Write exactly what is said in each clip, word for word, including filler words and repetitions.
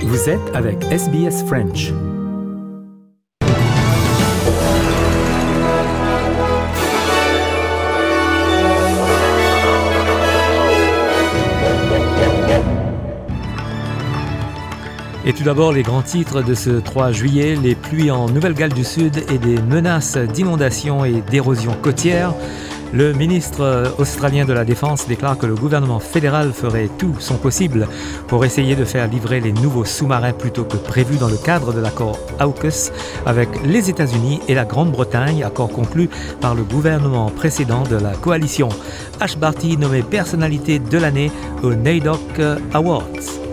Vous êtes avec S B S French. Et tout d'abord, les grands titres de ce trois juillet, les pluies en Nouvelle-Galles du Sud et des menaces d'inondation et d'érosion côtière. Le ministre australien de la Défense déclare que le gouvernement fédéral ferait tout son possible pour essayer de faire livrer les nouveaux sous-marins plus tôt que prévu dans le cadre de l'accord AUKUS avec les États-Unis et la Grande-Bretagne, accord conclu par le gouvernement précédent de la coalition. Ash Barty nommé personnalité de l'année aux NAIDOC Awards.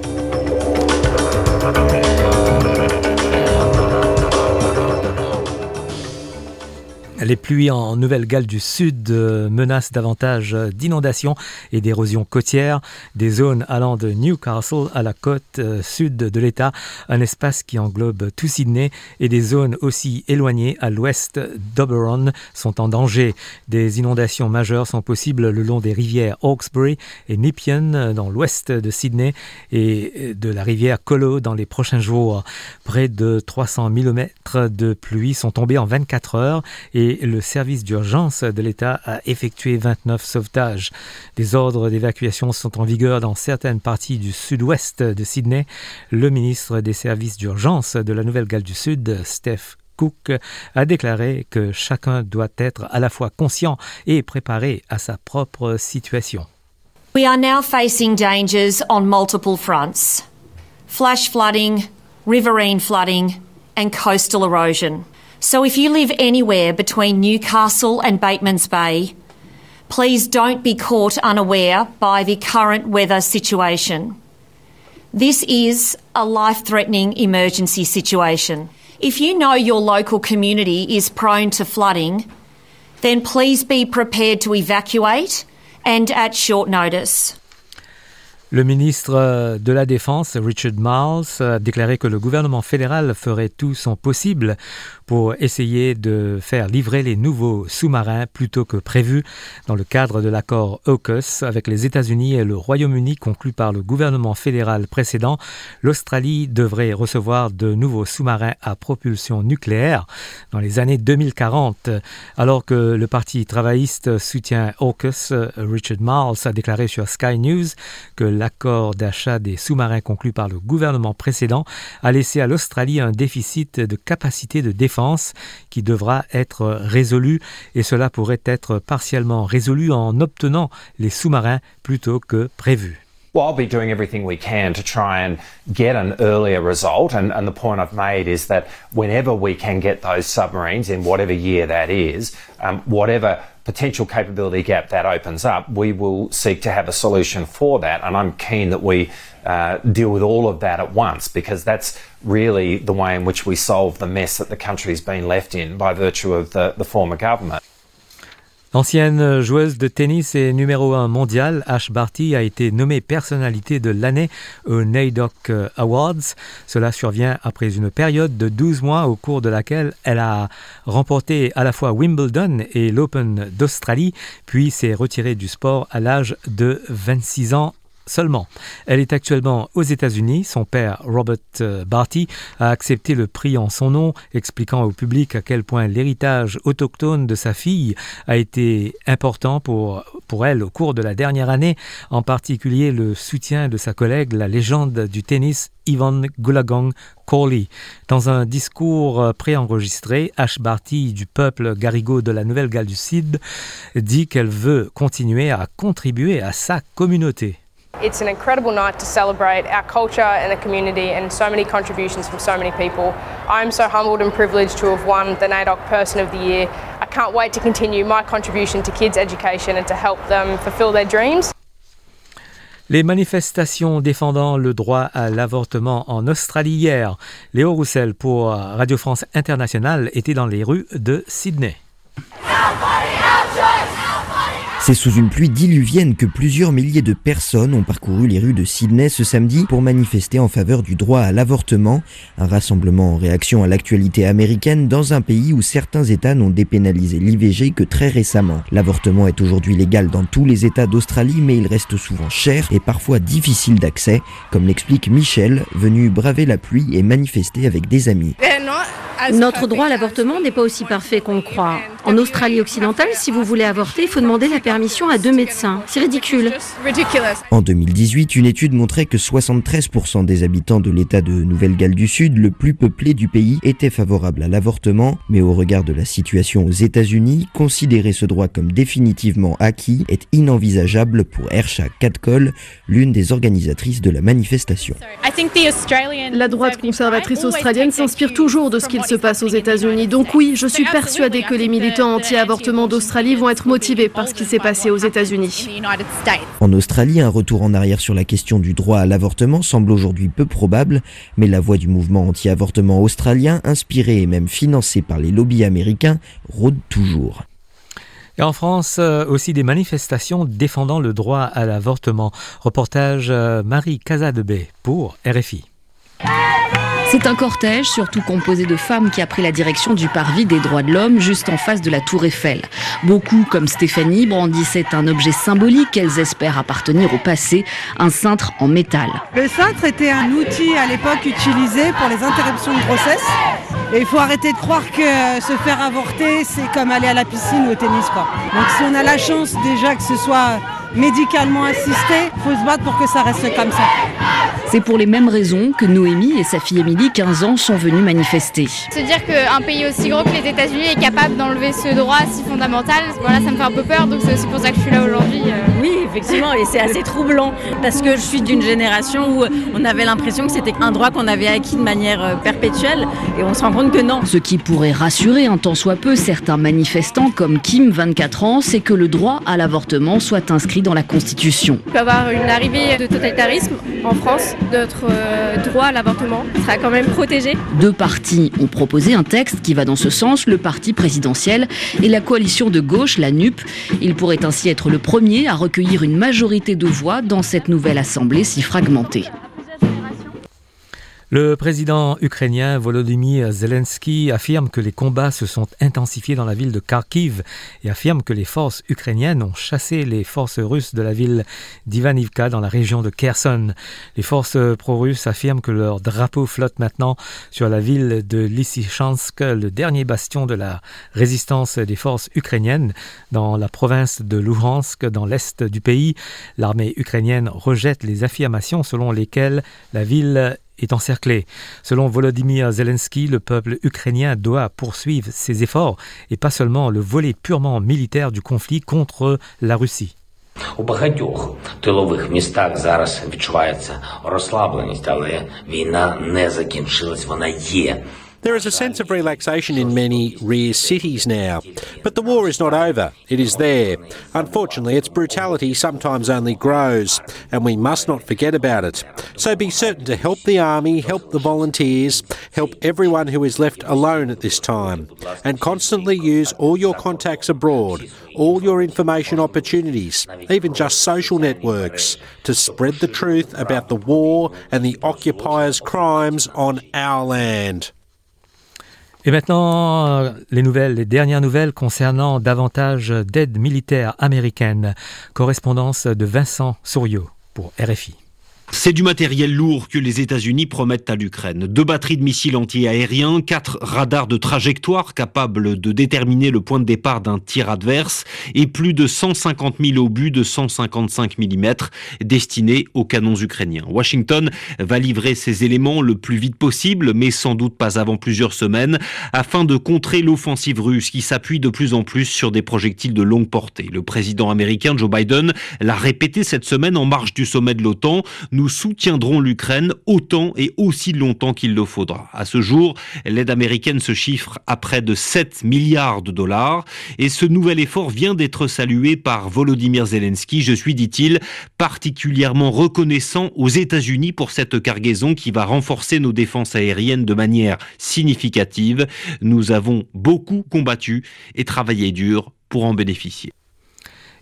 Les pluies en Nouvelle-Galles du Sud menacent davantage d'inondations et d'érosion côtière. Des zones allant de Newcastle à la côte sud de l'État, un espace qui englobe tout Sydney, et des zones aussi éloignées à l'ouest d'Oberon sont en danger. Des inondations majeures sont possibles le long des rivières Hawkesbury et Nepean dans l'ouest de Sydney et de la rivière Colo dans les prochains jours. Près de trois cents millimètres de pluie sont tombés en vingt-quatre heures et le service d'urgence de l'État a effectué vingt-neuf sauvetages. Des ordres d'évacuation sont en vigueur dans certaines parties du sud-ouest de Sydney. Le ministre des services d'urgence de la Nouvelle-Galles du Sud, Steph Cook, a déclaré que chacun doit être à la fois conscient et préparé à sa propre situation. We are now facing dangers on multiple fronts: flash flooding, riverine flooding, and coastal erosion. So if you live anywhere between Newcastle and Batemans Bay, please don't be caught unaware by the current weather situation. This is a life-threatening emergency situation. If you know your local community is prone to flooding, then please be prepared to evacuate and at short notice. Le ministre de la Défense, Richard Marles, a déclaré que le gouvernement fédéral ferait tout son possible pour essayer de faire livrer les nouveaux sous-marins plus tôt que prévu dans le cadre de l'accord AUKUS avec les États-Unis et le Royaume-Uni conclu par le gouvernement fédéral précédent. L'Australie devrait recevoir de nouveaux sous-marins à propulsion nucléaire dans les années deux mille quarante. Alors que le Parti travailliste soutient AUKUS, Richard Marles a déclaré sur Sky News que l'accord d'achat des sous-marins conclu par le gouvernement précédent a laissé à l'Australie un déficit de capacité de défense qui devra être résolu, et cela pourrait être partiellement résolu en obtenant les sous-marins plus tôt que prévu. Well, I'll be doing everything we can to try and get an earlier result, and, and the point I've made is that whenever we can get those submarines in whatever year that is, um, whatever potential capability gap that opens up, we will seek to have a solution for that, and I'm keen that we uh, deal with all of that at once, because that's really the way in which we solve the mess that the country's been left in by virtue of the, the former government. L'ancienne joueuse de tennis et numéro un mondial, Ash Barty, a été nommée personnalité de l'année aux NAIDOC Awards. Cela survient après une période de douze mois au cours de laquelle elle a remporté à la fois Wimbledon et l'Open d'Australie, puis s'est retirée du sport à l'âge de vingt-six ans seulement. Elle est actuellement aux États-Unis. Son père, Robert Barty, a accepté le prix en son nom, expliquant au public à quel point l'héritage autochtone de sa fille a été important pour, pour elle au cours de la dernière année, en particulier le soutien de sa collègue, la légende du tennis, Yvonne Goolagong Cawley. Dans un discours préenregistré, Ash Barty du peuple Garigo de la Nouvelle-Galles du Sud dit qu'elle veut continuer à contribuer à sa communauté. It's an incredible night to celebrate our culture and the community and so many contributions from so many people. I'm so humbled and privileged to have won the NAIDOC Person of the Year. I can't wait to continue my contribution to kids' education and to help them fulfill their dreams. Les manifestations défendant le droit à l'avortement en Australie hier. Léo Roussel pour Radio France Internationale était dans les rues de Sydney. C'est sous une pluie diluvienne que plusieurs milliers de personnes ont parcouru les rues de Sydney ce samedi pour manifester en faveur du droit à l'avortement. Un rassemblement en réaction à l'actualité américaine dans un pays où certains États n'ont dépénalisé l'I V G que très récemment. L'avortement est aujourd'hui légal dans tous les États d'Australie, mais il reste souvent cher et parfois difficile d'accès, comme l'explique Michelle, venue braver la pluie et manifester avec des amis. Notre droit à l'avortement n'est pas aussi parfait qu'on le croit. En Australie occidentale, si vous voulez avorter, il faut demander la permission à deux médecins. C'est ridicule. En deux mille dix-huit, une étude montrait que soixante-treize pour cent des habitants de l'État de Nouvelle-Galles du Sud, le plus peuplé du pays, étaient favorables à l'avortement. Mais au regard de la situation aux États-Unis, considérer ce droit comme définitivement acquis est inenvisageable pour Ersha Kadkol, l'une des organisatrices de la manifestation. La droite conservatrice australienne s'inspire toujours de ce qu'il se passe aux États-Unis. Donc oui, je suis persuadée que les militants anti-avortement d'Australie vont être motivés par ce qui s'est passé aux États-Unis. En Australie, un retour en arrière sur la question du droit à l'avortement semble aujourd'hui peu probable, mais la voix du mouvement anti-avortement australien, inspiré et même financé par les lobbies américains, rôde toujours. Et en France, euh, aussi des manifestations défendant le droit à l'avortement. Reportage euh, Marie Casadebé pour R F I. C'est un cortège, surtout composé de femmes, qui a pris la direction du parvis des droits de l'homme, juste en face de la Tour Eiffel. Beaucoup, comme Stéphanie, brandissaient un objet symbolique qu'elles espèrent appartenir au passé, un cintre en métal. Le cintre était un outil à l'époque utilisé pour les interruptions de grossesse. Et il faut arrêter de croire que se faire avorter, c'est comme aller à la piscine ou au tennis, quoi. Donc si on a la chance déjà que ce soit médicalement assisté, il faut se battre pour que ça reste comme ça. C'est pour les mêmes raisons que Noémie et sa fille Émilie, quinze ans, sont venues manifester. Se dire qu'un pays aussi gros que les États-Unis est capable d'enlever ce droit si fondamental, voilà, ça me fait un peu peur, donc c'est aussi pour ça que je suis là aujourd'hui. Oui, effectivement, et c'est assez troublant, parce que je suis d'une génération où on avait l'impression que c'était un droit qu'on avait acquis de manière perpétuelle, et on se rend compte que non. Ce qui pourrait rassurer un tant soit peu certains manifestants comme Kim, vingt-quatre ans, c'est que le droit à l'avortement soit inscrit dans la Constitution. Il peut y avoir une arrivée de totalitarisme en France, notre euh, droit à l'avortement sera quand même protégé. Deux partis ont proposé un texte qui va dans ce sens, le parti présidentiel et la coalition de gauche, la N U P. Il pourrait ainsi être le premier à recueillir une majorité de voix dans cette nouvelle assemblée si fragmentée. Le président ukrainien Volodymyr Zelensky affirme que les combats se sont intensifiés dans la ville de Kharkiv et affirme que les forces ukrainiennes ont chassé les forces russes de la ville d'Ivanivka dans la région de Kherson. Les forces pro-russes affirment que leur drapeau flotte maintenant sur la ville de Lysychansk, le dernier bastion de la résistance des forces ukrainiennes dans la province de Luhansk, dans l'est du pays. L'armée ukrainienne rejette les affirmations selon lesquelles la ville est encerclé. Selon Volodymyr Zelensky, le peuple ukrainien doit poursuivre ses efforts et pas seulement le volet purement militaire du conflit contre la Russie. У багатьох тилових містах зараз відчувається розслабленість, але війна не закінчилась, вона є. There is a sense of relaxation in many rear cities now. But the war is not over. It is there. Unfortunately, its brutality sometimes only grows, and we must not forget about it. So be certain to help the army, help the volunteers, help everyone who is left alone at this time, and constantly use all your contacts abroad, all your information opportunities, even just social networks, to spread the truth about the war and the occupiers' crimes on our land. Et maintenant, les nouvelles, les dernières nouvelles concernant davantage d'aide militaire américaine. Correspondance de Vincent Souriau pour R F I. C'est du matériel lourd que les États-Unis promettent à l'Ukraine. Deux batteries de missiles anti-aériens, quatre radars de trajectoire capables de déterminer le point de départ d'un tir adverse et plus de cent cinquante mille obus de cent cinquante-cinq millimètres destinés aux canons ukrainiens. Washington va livrer ces éléments le plus vite possible, mais sans doute pas avant plusieurs semaines, afin de contrer l'offensive russe qui s'appuie de plus en plus sur des projectiles de longue portée. Le président américain Joe Biden l'a répété cette semaine en marge du sommet de l'OTAN. Nous soutiendrons l'Ukraine autant et aussi longtemps qu'il le faudra. À ce jour, l'aide américaine se chiffre à près de sept milliards de dollars et ce nouvel effort vient d'être salué par Volodymyr Zelensky. Je suis, dit-il, particulièrement reconnaissant aux États-Unis pour cette cargaison qui va renforcer nos défenses aériennes de manière significative. Nous avons beaucoup combattu et travaillé dur pour en bénéficier.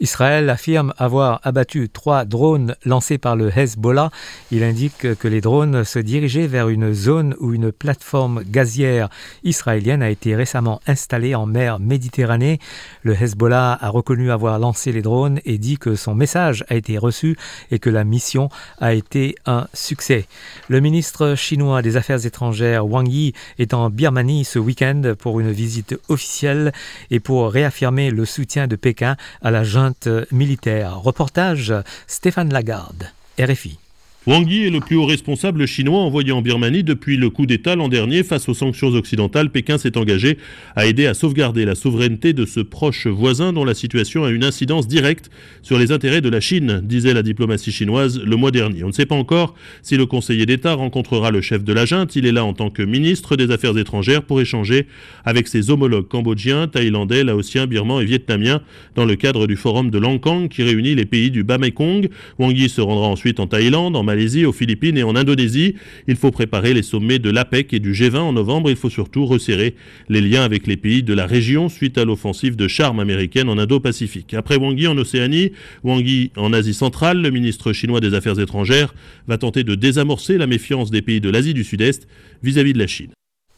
Israël affirme avoir abattu trois drones lancés par le Hezbollah. Il indique que les drones se dirigeaient vers une zone où une plateforme gazière israélienne a été récemment installée en mer Méditerranée. Le Hezbollah a reconnu avoir lancé les drones et dit que son message a été reçu et que la mission a été un succès. Le ministre chinois des Affaires étrangères Wang Yi est en Birmanie ce week-end pour une visite officielle et pour réaffirmer le soutien de Pékin à la junte militaire. Reportage Stéphane Lagarde, R F I. Wang Yi est le plus haut responsable chinois envoyé en Birmanie depuis le coup d'État l'an dernier. Face aux sanctions occidentales, Pékin s'est engagé à aider à sauvegarder la souveraineté de ce proche voisin dont la situation a une incidence directe sur les intérêts de la Chine, disait la diplomatie chinoise le mois dernier. On ne sait pas encore si le conseiller d'État rencontrera le chef de la junte. Il est là en tant que ministre des Affaires étrangères pour échanger avec ses homologues cambodgiens, thaïlandais, laotiens, birmans et vietnamiens dans le cadre du forum de Langkang qui réunit les pays du Bas-Mekong. Wang Yi se rendra ensuite en Thaïlande, en Malaisie, aux Philippines et en Indonésie. Il faut préparer les sommets de l'A P E C et du G vingt en novembre. Il faut surtout resserrer les liens avec les pays de la région suite à l'offensive de charme américaine en Indo-Pacifique. Après Wang Yi en Océanie, Wang Yi en Asie centrale, le ministre chinois des Affaires étrangères va tenter de désamorcer la méfiance des pays de l'Asie du Sud-Est vis-à-vis de la Chine.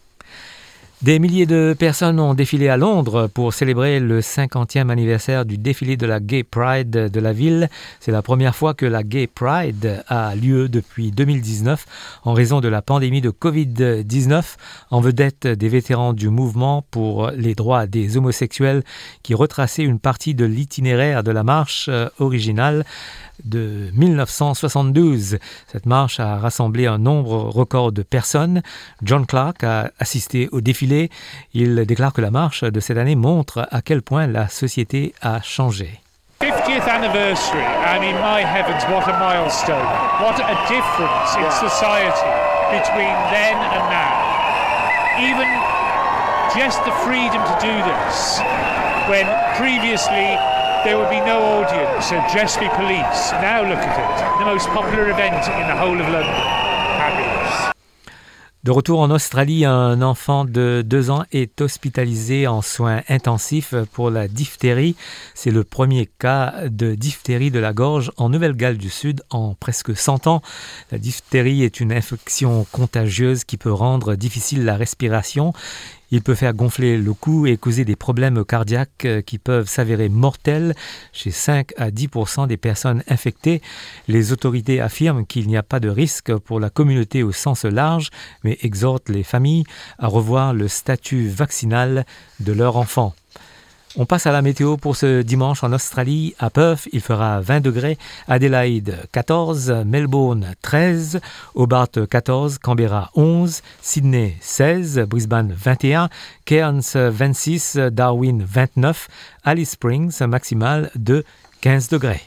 Des milliers de personnes ont défilé à Londres pour célébrer le cinquantième anniversaire du défilé de la Gay Pride de la ville. C'est la première fois que la Gay Pride a lieu depuis deux mille dix-neuf en raison de la pandémie de covid dix-neuf. En vedette des vétérans du mouvement pour les droits des homosexuels qui retraçaient une partie de l'itinéraire de la marche originale de dix-neuf cent soixante-douze. Cette marche a rassemblé un nombre record de personnes. John Clark a assisté au défilé. Il déclare que la marche de cette année montre à quel point la société a changé. fiftieth anniversary, I mean, my heavens, what a milestone. What a difference in society between then and now. Even just the freedom to do this, when previously there would be no audience, so just be police. Now look at it, the most popular event in the whole of London. Fabulous. De retour en Australie, un enfant de deux ans est hospitalisé en soins intensifs pour la diphtérie. C'est le premier cas de diphtérie de la gorge en Nouvelle-Galles du Sud en presque cent ans. La diphtérie est une infection contagieuse qui peut rendre difficile la respiration. Il peut faire gonfler le cou et causer des problèmes cardiaques qui peuvent s'avérer mortels chez cinq à dix pour cent des personnes infectées. Les autorités affirment qu'il n'y a pas de risque pour la communauté au sens large, mais exhortent les familles à revoir le statut vaccinal de leur enfant. On passe à la météo pour ce dimanche en Australie. À Perth, il fera vingt degrés, Adélaïde quatorze, Melbourne treize, Hobart quatorze, Canberra onze, Sydney seize, Brisbane vingt et un, Cairns vingt-six, Darwin vingt-neuf, Alice Springs maximale de quinze degrés.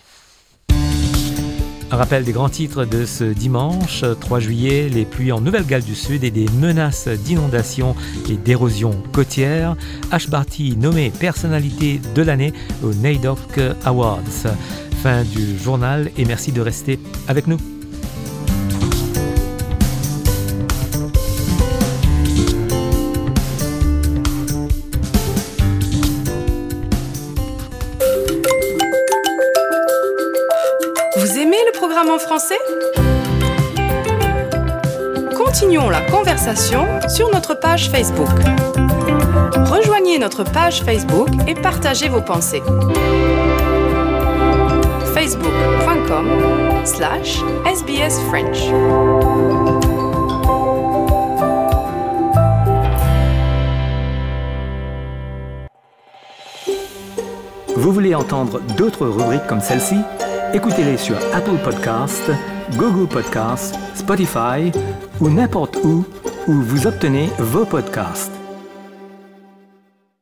Un rappel des grands titres de ce dimanche trois juillet, les pluies en Nouvelle-Galles du Sud et des menaces d'inondation et d'érosion côtière. Ash Barty nommé personnalité de l'année aux N A I D O C Awards. Fin du journal et merci de rester avec nous. En français? Continuons la conversation sur notre page Facebook. Rejoignez notre page Facebook et partagez vos pensées. facebook.com slash sbsfrench. Vous voulez entendre d'autres rubriques comme celle-ci? Écoutez-les sur Apple Podcasts, Google Podcasts, Spotify ou n'importe où où vous obtenez vos podcasts.